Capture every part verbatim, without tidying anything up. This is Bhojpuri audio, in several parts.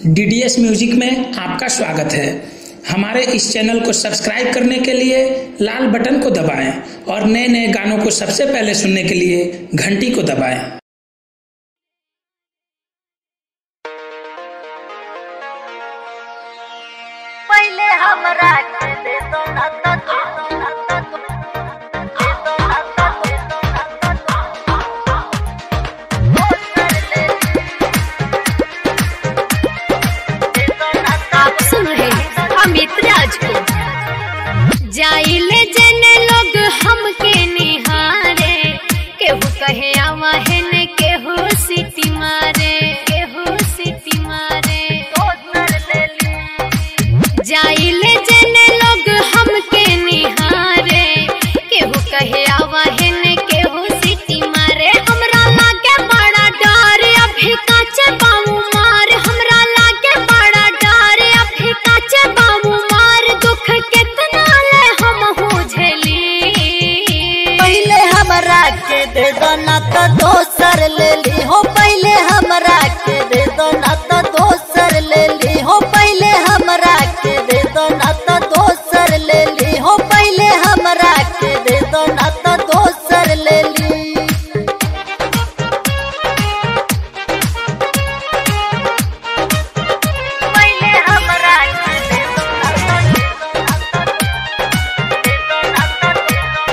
डीडीएस म्यूजिक में आपका स्वागत है। हमारे इस चैनल को सब्सक्राइब करने के लिए लाल बटन को दबाएं और नए नए गानों को सबसे पहले सुनने के लिए घंटी को दबाएं। पहले हमरा के दे दो ना तो दे दो ना तो दे दो ना तो दे दो ना तो आप सुन रहे हैं अमित राज को। जाइले जने लोग हमके निहारे, केहू कहे आवा है ने केहू सीटी मारे, केहू सीटी मारे। जाइले जने लोग हमके निहारे, केहू कहे आवा है ने केहू सीटी मारे। हमरा लागे बड़ा डर अभी काचे बाबू मार, हमरा लागे बड़ा डर अभी काचे बाबू मार। दुख कितना ले हम हो झेली, पहले हमरा के दे दो ना तो दोसर ले ली हो। पहले हमरा के दे दो ना तो दोसर ले ली हो। पहले हमरा के दे दो ना तो दोसर ले ली हो। पहले हमरा के दे दो ना तो दोसर ले ली। पहले हमरा के दे दो ना तो दे दो ना तो दे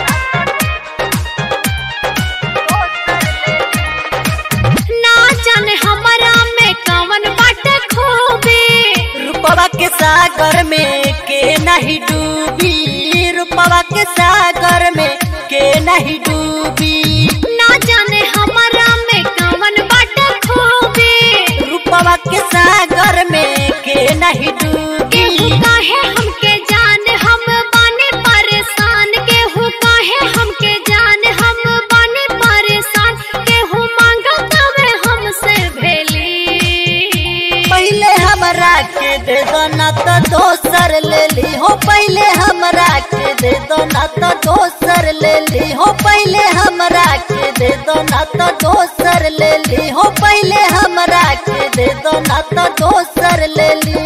दो ना तो दे दो दोसर ले ली। ना जाने हमरा में कवन बाटे खूबी, रूपवा के सागर में के नहीं डूबी। रूपवा के सागर में के नहीं डूबी। ना जाने हमरा में कवन बाटे खूबी। रूपवा के सागर में के नहीं डूबी। केहू काहे हमके जान हम बाने परेशान, केहू काहे हमके जान हम बाने परेशान। केहू मांगत हवे हमसे भेली, पहले हमरा के दे दो ना तो दोसर ले ली हो। पहले हमरा के दे दो ना तो दोसर ले ली हो। पहले हमरा के दे दो ना तो दोसर ले ली हो। पहले हमरा के दे दो ना तो दोसर ले ली।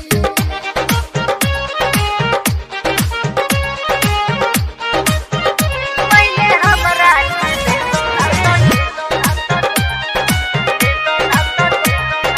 पहले हमरा के दे दो ना तो दे दो ना तो दे दो ना तो दे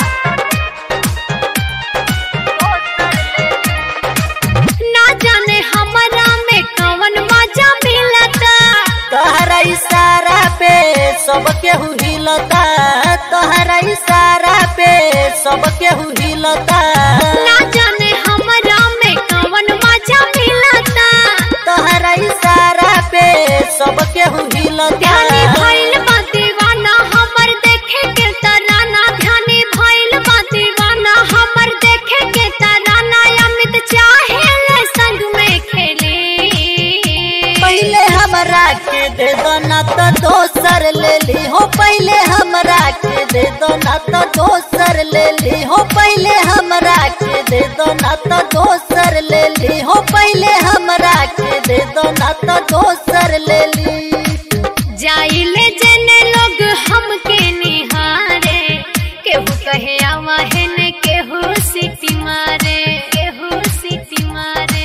दो ना तो दोसर ले ली। ना जाने हमरा में कवन मजा मिलता। तोहरा इशारा पे सब केहू हिलता। तोहरा इशारा पे सब केहू हिलता। ना जाने हमरा में कवन मजा मिलता। तोहरा इशारा पे सब केहू हिलता। ध्यानी भइल बा दीवाना हमर देखे के तराना। ध्यानी भइल बा दीवाना हमर देखे के तराना। अमित चाहे ले संग में खेली, पहले हमरा के दे दो ना तो दोसर ले ली हो। पहले हमरा के दे दो ना तो दोसर ले ली हो। पहले हमरा के दे दो ना तो दोसर ले ली हो। पहले हमरा के दे दो ना तो दोसर ले ली। जाइले जने लोग हमके निहारे, केहू कहे आवा है ने केहू सीटी मारे, केहू सीटी मारे।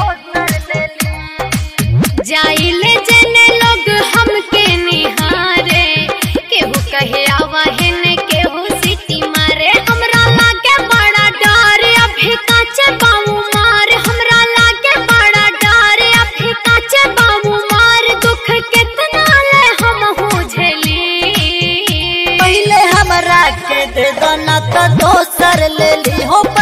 जाइले जने लोग हमके निहारे, केहू कहे आवा है ने केहू सीटी मारे। हमरा लागे बड़ा डर अभी काचे बाबू मार, हमरा लागे बड़ा डर अभी काचे बाबू मार। दुख कितना ले हम हो झेली, पहले हमरा के दे दो ना तो दोसर ले ली हो।